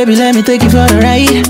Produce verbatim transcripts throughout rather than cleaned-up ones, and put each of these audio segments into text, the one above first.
baby, let me take you for a ride.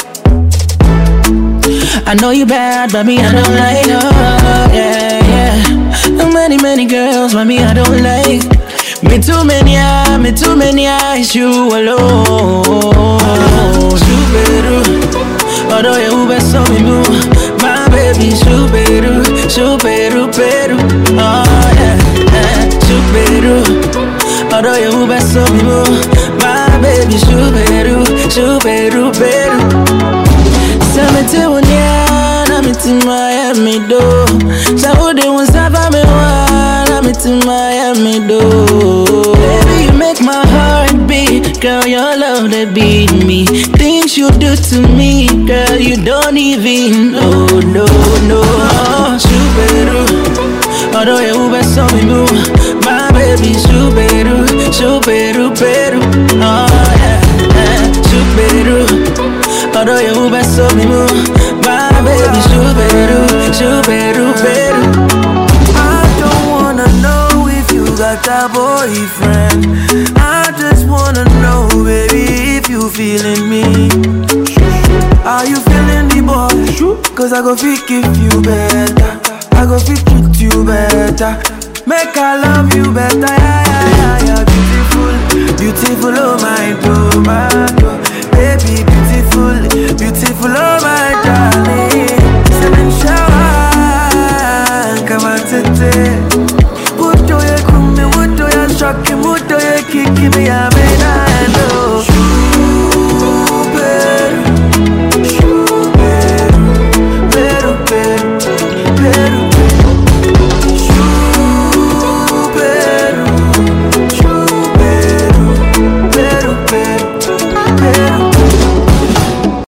I know you bad, but me I don't like. Oh, yeah, yeah. Too many, many girls, but me I don't like. Me too many, ah, me too many eyes, you alone. Shuberu, although you best so me move. My baby, Shuberu, Shuberu, Peru. Oh yeah, yeah. Shuberu, although you best so me move. My baby, Shuberu, Shuberu, Peru. Samete wonyana, miti Miami do. Saude wonsaba me wana, miti Miami do. Baby, you make my heart beat. Girl, your love that beat me. Things you do to me, girl, you don't even know, no, no. Oh, Shuberu, although you best so me move. My baby, Shuberu, Shuberu, Peru. Oh yeah, yeah. Shuberu, although you best so me move. My baby, Shuberu, Shuberu, Peru. I don't wanna know if you got a boyfriend. I just wanna know, baby, if you feeling me. Are you feeling the boy? Cause I go fit give you better. I go fit treat you better. Make I love you better, yeah, yeah, yeah, yeah. Beautiful, beautiful, oh my tomato. Baby, beautiful, beautiful, oh my darling.